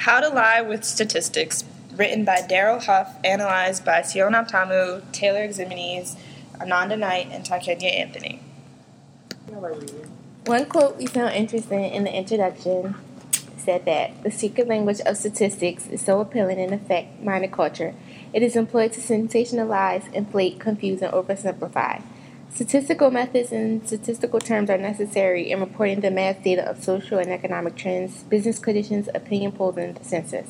How to Lie with Statistics, written by Daryl Huff, analyzed by Siona Tamu, Taylor Ximenes, Ananda Knight, and Takenya Anthony. One quote we found interesting in the introduction said that the secret language of statistics is so appealing and affect minded culture. It is employed to sensationalize, inflate, confuse, and oversimplify. Statistical methods and statistical terms are necessary in reporting the mass data of social and economic trends, business conditions, opinion polls, and the census.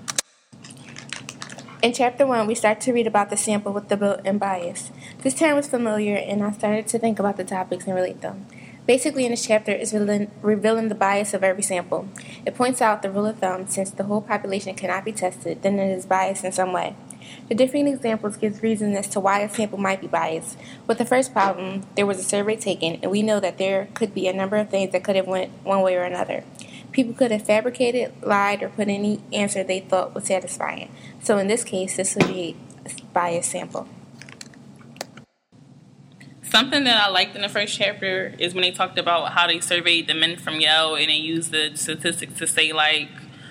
In Chapter 1, we start to read about the sample with the built-in bias. This term was familiar, and I started to think about the topics and relate them. Basically, in this chapter, is revealing the bias of every sample. It points out the rule of thumb, since the whole population cannot be tested, then it is biased in some way. The different examples gives reason as to why a sample might be biased. With the first problem, there was a survey taken, and we know that there could be a number of things that could have went one way or another. People could have fabricated, lied, or put any answer they thought was satisfying. So in this case, this would be a biased sample. Something that I liked in the first chapter is when they talked about how they surveyed the men from Yale, and they used the statistics to say, like,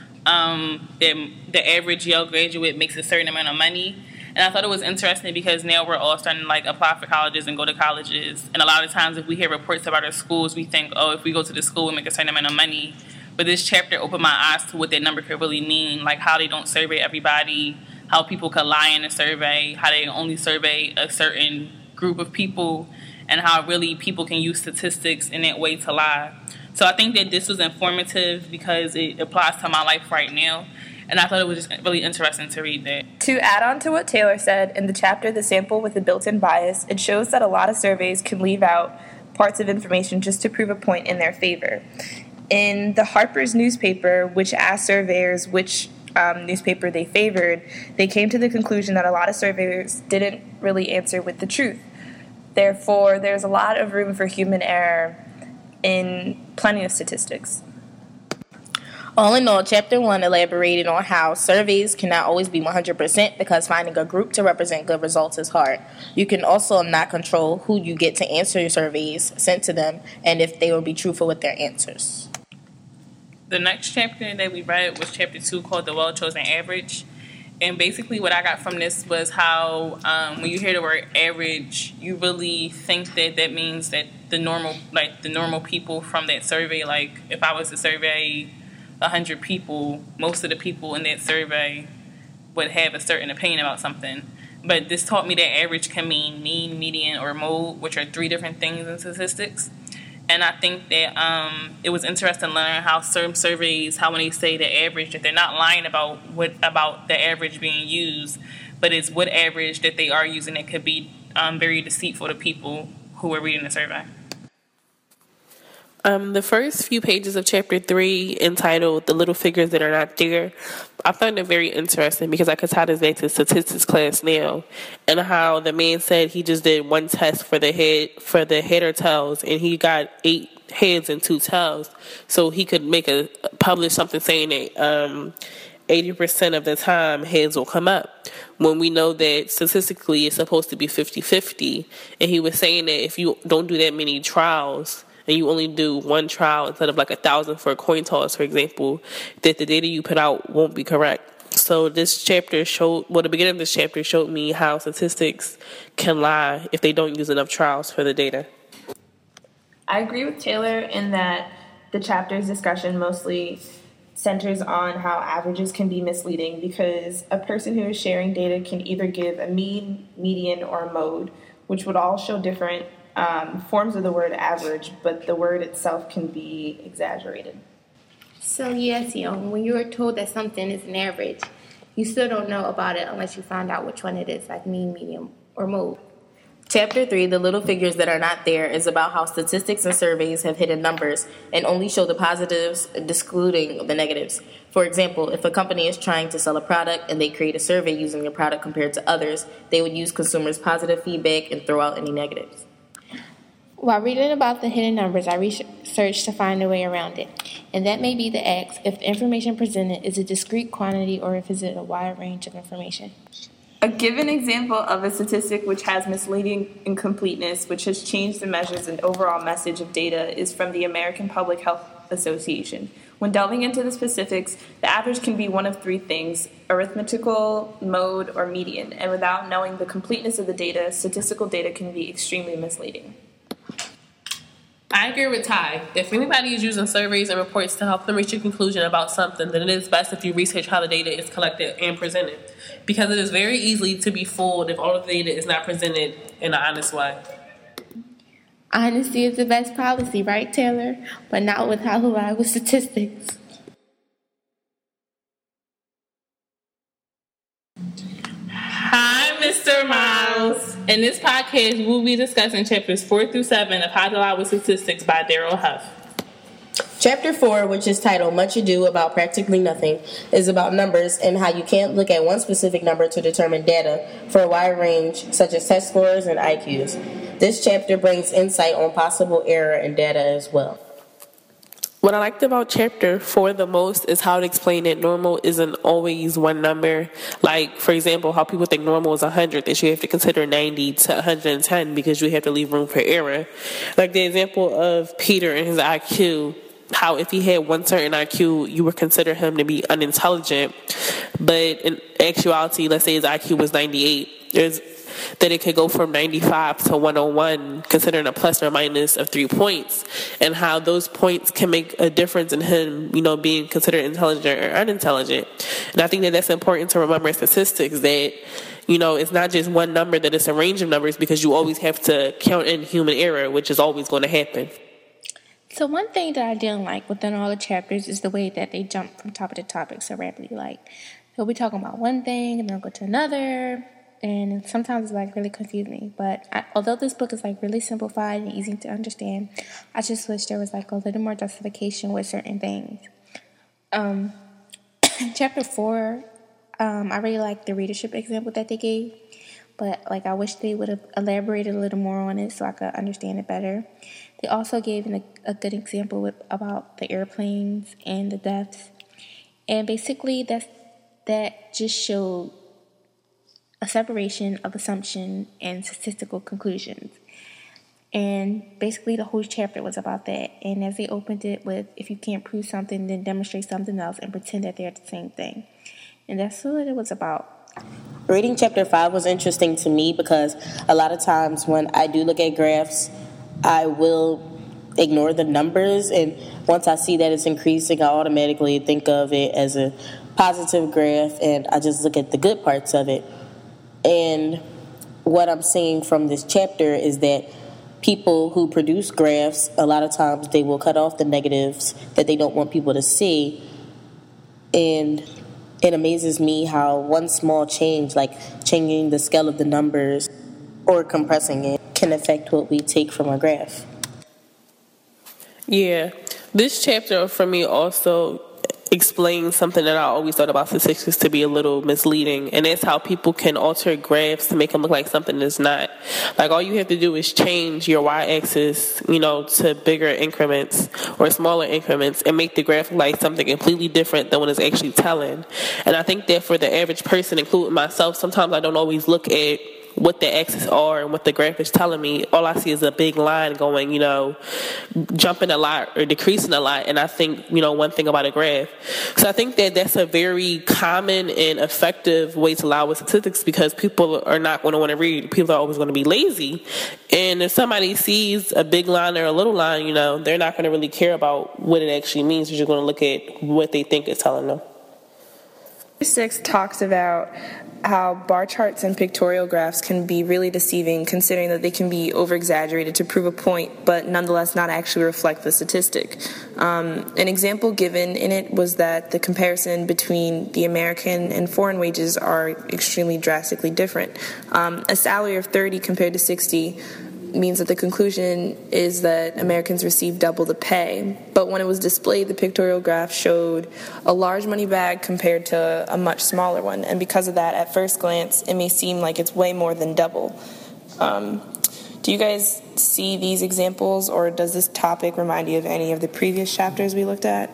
the average Yale graduate makes a certain amount of money. And I thought it was interesting because now we're all starting to, like, apply for colleges and go to colleges. And a lot of times if we hear reports about our schools, we think, oh, if we go to the school, we make a certain amount of money. But this chapter opened my eyes to what that number could really mean, like how they don't survey everybody, how people could lie in a survey, how they only survey a certain group of people, and how really people can use statistics in that way to lie. So I think that this was informative because it applies to my life right now, and I thought it was just really interesting to read that. To add on to what Taylor said, in the chapter The Sample with the Built-in Bias, it shows that a lot of surveys can leave out parts of information just to prove a point in their favor. In the Harper's newspaper, which asked surveyors which newspaper they favored, they came to the conclusion that a lot of surveyors didn't really answer with the truth. Therefore, there's a lot of room for human error in plenty of statistics. All in all, Chapter 1 elaborated on how surveys cannot always be 100% because finding a group to represent good results is hard. You can also not control who you get to answer your surveys sent to them and if they will be truthful with their answers. The next chapter that we read was Chapter 2, called The Well-Chosen Average. And basically what I got from this was how when you hear the word average, you really think that that means that the normal people from that survey, like if I was to survey 100 people, most of the people in that survey would have a certain opinion about something. But this taught me that average can mean mean, median, or mode, which are three different things in statistics. And I think that it was interesting learning how certain surveys, how when they say the average, that they're not lying about the average being used, but it's what average that they are using that could be very deceitful to people who are reading the survey. The first few pages of Chapter 3, entitled The Little Figures That Are Not There, I found it very interesting because I could tie this back to statistics class now, and how the man said he just did one test for the head or tails, and he got 8 heads and 2 tails, so he could publish something saying that 80% of the time heads will come up, when we know that statistically it's supposed to be 50-50, and he was saying that if you don't do that many trials, and you only do one trial instead of like 1,000 for a coin toss, for example, that the data you put out won't be correct. So this chapter the beginning of this chapter showed me how statistics can lie if they don't use enough trials for the data. I agree with Taylor in that the chapter's discussion mostly centers on how averages can be misleading because a person who is sharing data can either give a mean, median, or a mode, which would all show different forms of the word average, but the word itself can be exaggerated. So yes, when you are told that something is an average, you still don't know about it unless you find out which one it is, like mean, medium, or mode. Chapter 3, The Little Figures That Are Not There, is about how statistics and surveys have hidden numbers and only show the positives, excluding the negatives. For example, if a company is trying to sell a product and they create a survey using your product compared to others, they would use consumers' positive feedback and throw out any negatives. While reading about the hidden numbers, I researched to find a way around it. And that may be to ask if the information presented is a discrete quantity or if it's a wide range of information. A given example of a statistic which has misleading incompleteness, which has changed the measures and overall message of data, is from the American Public Health Association, When delving into the specifics, the average can be one of three things: arithmetical, mode, or median, and without knowing the completeness of the data, statistical data can be extremely misleading. I agree with Ty. If anybody is using surveys and reports to help them reach a conclusion about something, then it is best if you research how the data is collected and presented, because it is very easy to be fooled if all of the data is not presented in an honest way. Honesty is the best policy, right, Taylor? But not with how to lie with statistics. Hi, Mr. Miles. In this podcast, we'll be discussing chapters 4 through 7 of How to Lie with Statistics by Daryl Huff. Chapter 4, which is titled Much Ado About Practically Nothing, is about numbers and how you can't look at one specific number to determine data for a wide range, such as test scores and IQs. This chapter brings insight on possible error in data as well. What I liked about chapter 4 the most is how it explained that normal isn't always one number. Like, for example, how people think normal is 100, that you have to consider 90 to 110 because you have to leave room for error. Like the example of Peter and his IQ, how if he had one certain IQ, you would consider him to be unintelligent. But in actuality, let's say his IQ was 98, that it could go from 95 to 101, considering a plus or minus of 3 points, and how those points can make a difference in him, being considered intelligent or unintelligent. And I think that that's important to remember in statistics, that, it's not just one number, that it's a range of numbers, because you always have to count in human error, which is always going to happen. So one thing that I didn't like within all the chapters is the way that they jump from topic to topic so rapidly. Like, they'll be talking about one thing and then they'll go to another, and sometimes it's really confusing. But although this book is really simplified and easy to understand, I just wish there was a little more justification with certain things. Chapter 4, I really like the readership example that they gave, but I wish they would have elaborated a little more on it so I could understand it better. They also gave a good example about the airplanes and the deaths, and basically that just showed a separation of assumption and statistical conclusions. And basically the whole chapter was about that. And as they opened it with, if you can't prove something, then demonstrate something else and pretend that they're the same thing. And that's what it was about. Reading chapter 5 was interesting to me because a lot of times when I do look at graphs, I will ignore the numbers, and once I see that it's increasing, I automatically think of it as a positive graph, and I just look at the good parts of it. And what I'm seeing from this chapter is that people who produce graphs, a lot of times they will cut off the negatives that they don't want people to see. And it amazes me how one small change, like changing the scale of the numbers or compressing it, can affect what we take from a graph. Yeah, this chapter for me also explains something that I always thought about statistics to be a little misleading, and that's how people can alter graphs to make them look like something that's not. All you have to do is change your y-axis, to bigger increments or smaller increments, and make the graph like something completely different than what it's actually telling. And I think that for the average person, including myself, sometimes I don't always look at what the axes are and what the graph is telling me. All I see is a big line going, jumping a lot or decreasing a lot. And I think, one thing about a graph. So I think that that's a very common and effective way to lie with statistics, because people are not going to want to read. People are always going to be lazy. And if somebody sees a big line or a little line, they're not going to really care about what it actually means. They're just going to look at what they think it's telling them. 6 talks about how bar charts and pictorial graphs can be really deceiving, considering that they can be over-exaggerated to prove a point, but nonetheless not actually reflect the statistic. An example given in it was that the comparison between the American and foreign wages are extremely drastically different. A salary of 30 compared to 60 means that the conclusion is that Americans receive double the pay. But when it was displayed, the pictorial graph showed a large money bag compared to a much smaller one. And because of that, at first glance, it may seem like it's way more than double. Do you guys see these examples, or does this topic remind you of any of the previous chapters we looked at?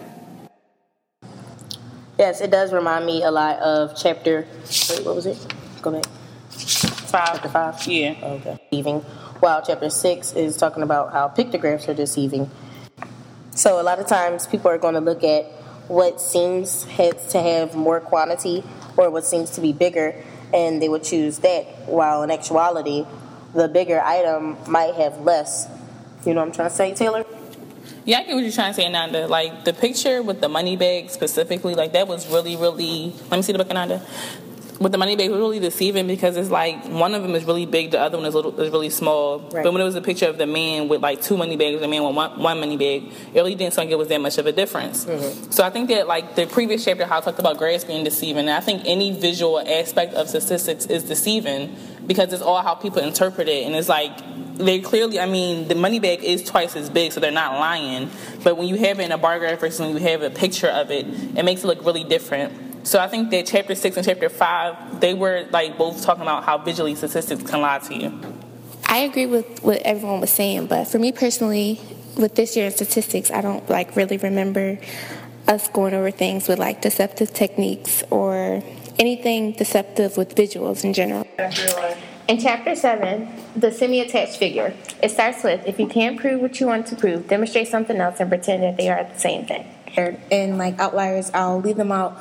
Yes, it does remind me a lot of chapter... Wait, what was it? Go back. 5. Chapter 5? Yeah. Okay. While chapter 6 is talking about how pictographs are deceiving. So a lot of times people are going to look at what seems to have more quantity or what seems to be bigger, and they would choose that, while in actuality, the bigger item might have less. You know what I'm trying to say, Taylor? Yeah, I get what you're trying to say, Nanda. Like, the picture with the money bag specifically, like, that was really, really... Let me see the book, Nanda. With the money bag, it was really deceiving because it's like one of them is really big, the other one is really small. Right. But when it was a picture of the man with like 2 money bags, the man with one money bag, it really didn't seem like it was that much of a difference. Mm-hmm. So I think that like the previous chapter, how I talked about graphs being deceiving, and I think any visual aspect of statistics is deceiving because it's all how people interpret it, and it's like they clearly, I mean, the money bag is twice as big, so they're not lying. But when you have it in a bar graph versus when you have a picture of it, it makes it look really different. So I think that chapter 6 and chapter 5, they were like both talking about how visually statistics can lie to you. I agree with what everyone was saying, but for me personally, with this year's statistics, I don't like really remember us going over things with like deceptive techniques or anything deceptive with visuals in general. In chapter 7, the semi-attached figure, it starts with, if you can't prove what you want to prove, demonstrate something else and pretend that they are the same thing. And like outliers, I'll leave them out.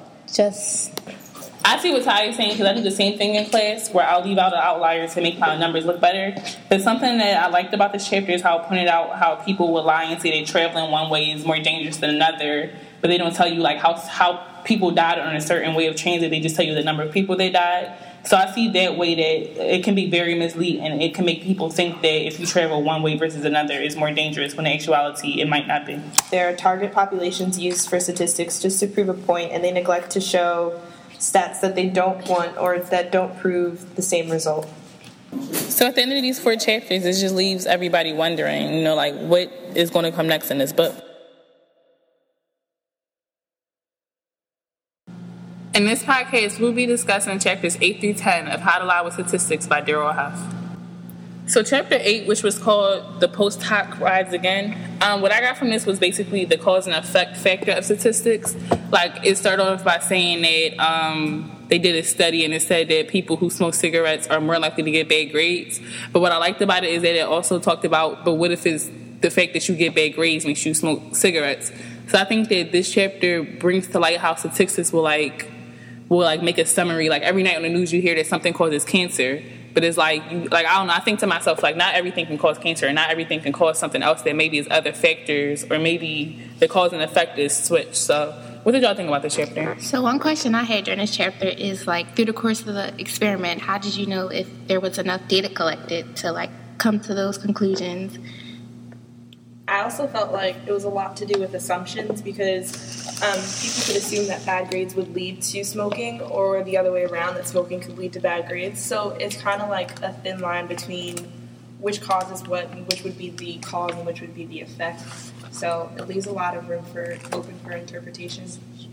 I see what Ty is saying because I do the same thing in class where I'll leave out the outliers to make my numbers look better. But something that I liked about this chapter is how it pointed out how people would lie and say they traveling one way is more dangerous than another, but they don't tell you like how people died on a certain way of transit. They just tell you the number of people they died. So I see that way that it can be very misleading, and it can make people think that if you travel one way versus another is more dangerous when in actuality it might not be. There are target populations used for statistics just to prove a point, and they neglect to show stats that they don't want or that don't prove the same result. So at the end of these 4 chapters, it just leaves everybody wondering, you know, like what is going to come next in this book. In this podcast, we'll be discussing chapters 8 through 10 of How to Lie with Statistics by Daryl Huff. So chapter 8, which was called The Post Hoc Rise Again, what I got from this was basically the cause and effect factor of statistics. Like, it started off by saying that they did a study and it said that people who smoke cigarettes are more likely to get bad grades. But what I liked about it is that it also talked about, but what if it's the fact that you get bad grades makes you smoke cigarettes? So I think that this chapter brings to light how statistics will make a summary. Like every night on the news you hear that something causes cancer, but it's like I don't know, I think to myself, like, not everything can cause cancer and not everything can cause something else that maybe is other factors, or maybe the cause and effect is switched. So what did y'all think about this chapter? So one question I had during this chapter is, like, through the course of the experiment, how did you know if there was enough data collected to like come to those conclusions? I also felt like it was a lot to do with assumptions because people could assume that bad grades would lead to smoking, or the other way around, that smoking could lead to bad grades. So it's kind of like a thin line between which causes what and which would be the cause and which would be the effect. So it leaves a lot of room open for interpretation.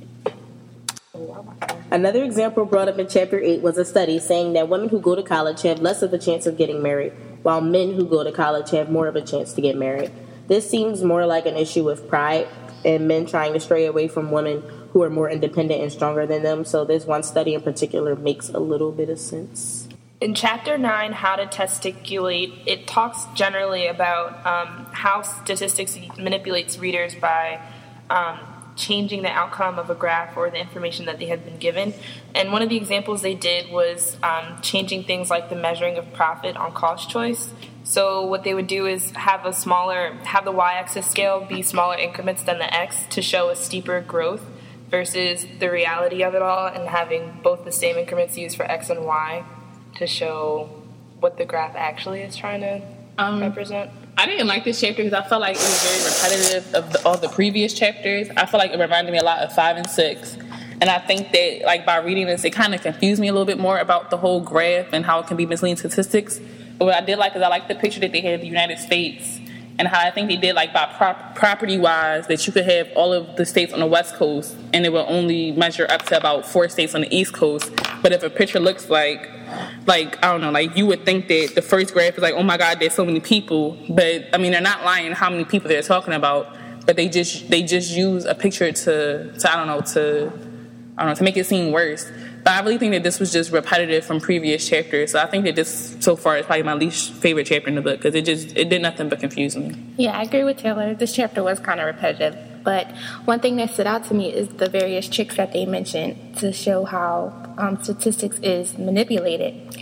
Another example brought up in chapter 8 was a study saying that women who go to college have less of a chance of getting married, while men who go to college have more of a chance to get married. This seems more like an issue with pride and men trying to stray away from women who are more independent and stronger than them. So this one study in particular makes a little bit of sense. In Chapter 9, How to Testiculate, it talks generally about how statistics manipulates readers by changing the outcome of a graph or the information that they had been given. And one of the examples they did was changing things like the measuring of profit on cost choice. So what they would do is have the y-axis scale be smaller increments than the x to show a steeper growth versus the reality of it all, and having both the same increments used for x and y to show what the graph actually is trying to represent. I didn't like this chapter because I felt like it was very repetitive of all the previous chapters. I feel like it reminded me a lot of 5 and 6. And I think that, like, by reading this, it kind of confused me a little bit more about the whole graph and how it can be misleading statistics. But what I did like is I liked the picture that they had of the United States and how I think they did, like, by property-wise, that you could have all of the states on the West Coast and it will only measure up to about 4 states on the East Coast. But if a picture looks like, I don't know, like, you would think that the first graph is like, oh my God, there's so many people. But, I mean, they're not lying how many people they're talking about, but they just use a picture to to make it seem worse. But I really think that this was just repetitive from previous chapters. So I think that this, so far, is probably my least favorite chapter in the book because it did nothing but confuse me. Yeah, I agree with Taylor. This chapter was kind of repetitive. But one thing that stood out to me is the various tricks that they mentioned to show how statistics is manipulated.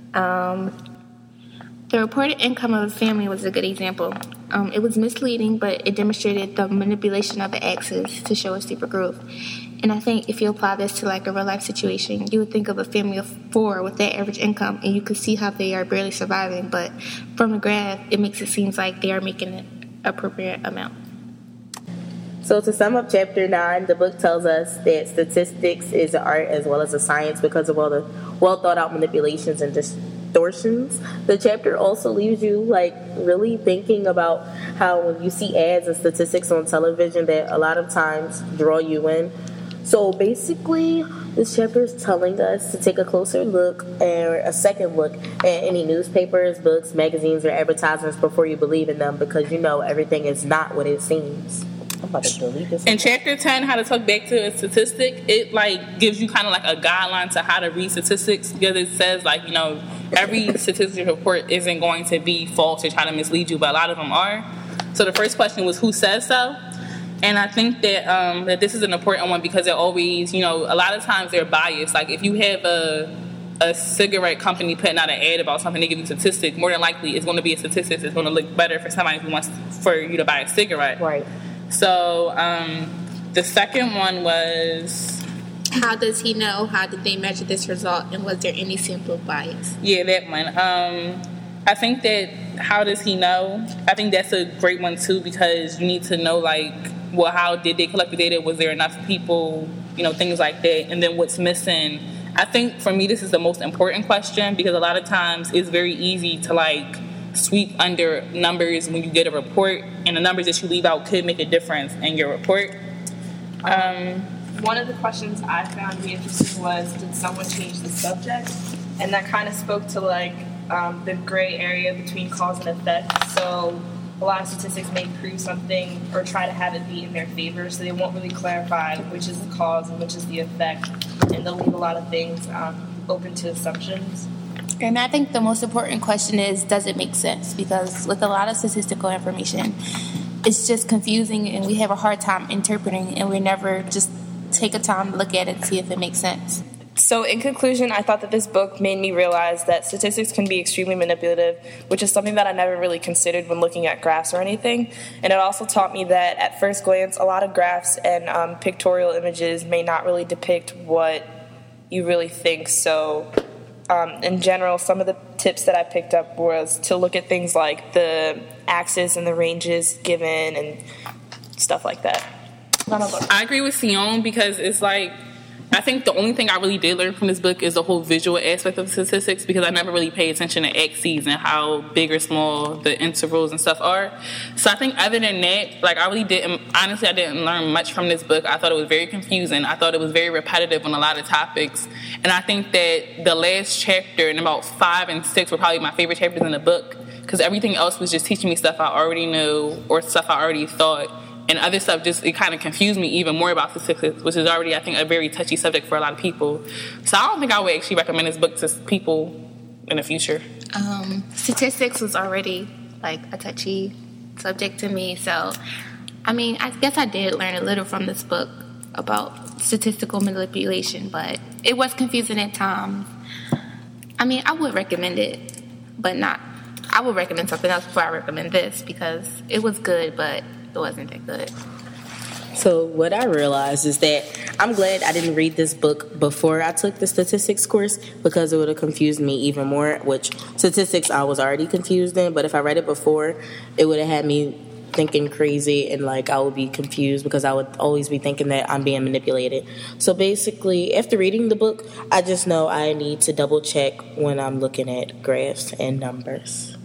The reported income of a family was a good example. It was misleading, but it demonstrated the manipulation of the axis to show a steeper growth. And I think if you apply this to like a real life situation, you would think of a family of 4 with that average income, and you could see how they are barely surviving. But from the graph, it makes it seem like they are making an appropriate amount. So to sum up chapter 9, the book tells us that statistics is an art as well as a science because of all the well thought out manipulations and distortions. The chapter also leaves you like really thinking about how when you see ads and statistics on television that a lot of times draw you in. So basically, this chapter is telling us to take a closer look or a second look at any newspapers, books, magazines, or advertisements before you believe in them because you know everything is not what it seems. I'm about to delete this. In chapter 10, how to talk back to a statistic, it like gives you kind of like a guideline to how to read statistics because it says like, you know, every statistics report isn't going to be false or try to mislead you, but a lot of them are. So the first question was who says so? And I think that that this is an important one because they're always, you know, a lot of times they're biased. Like if you have a cigarette company putting out an ad about something, they give you statistics, more than likely it's going to be a statistic that's going to look better for somebody who wants for you to buy a cigarette. Right. So the second one was... How does he know? How did they measure this result? And was there any sample bias? Yeah, that one. I think that how does he know? I think that's a great one too because you need to know like, well, how did they collect the data? Was there enough people? You know, things like that. And then what's missing? I think for me this is the most important question because a lot of times it's very easy to like sweep under numbers when you get a report, and the numbers that you leave out could make a difference in your report. One of the questions I found to be interesting was, did someone change the subject? And that kind of spoke to like the gray area between cause and effect. So a lot of statistics may prove something or try to have it be in their favor, so they won't really clarify which is the cause and which is the effect, and they'll leave a lot of things open to assumptions. And I think the most important question is, does it make sense? Because with a lot of statistical information, it's just confusing and we have a hard time interpreting, and we never just take a time to look at it and see if it makes sense. So in conclusion, I thought that this book made me realize that statistics can be extremely manipulative, which is something that I never really considered when looking at graphs or anything. And it also taught me that at first glance, a lot of graphs and pictorial images may not really depict what you really think. So in general, some of the tips that I picked up was to look at things like the axis and the ranges given and stuff like that. I agree with Sion because it's like, I think the only thing I really did learn from this book is the whole visual aspect of statistics because I never really paid attention to axes and how big or small the intervals and stuff are. So I think other than that, like I didn't learn much from this book. I thought it was very confusing. I thought it was very repetitive on a lot of topics. And I think that the last chapter and about 5 and 6 were probably my favorite chapters in the book because everything else was just teaching me stuff I already knew or stuff I already thought. And other stuff it kind of confused me even more about statistics, which is already, I think, a very touchy subject for a lot of people. So I don't think I would actually recommend this book to people in the future. Statistics was already, like, a touchy subject to me. So, I mean, I guess I did learn a little from this book about statistical manipulation, but it was confusing at times. I mean, I would recommend it, but not. I would recommend something else before I recommend this because it was good, but it wasn't that good. So what I realized is that I'm glad I didn't read this book before I took the statistics course because it would have confused me even more, which statistics I was already confused in, but if I read it before, it would have had me thinking crazy and like I would be confused because I would always be thinking that I'm being manipulated. So basically, after reading the book, I just know I need to double check when I'm looking at graphs and numbers.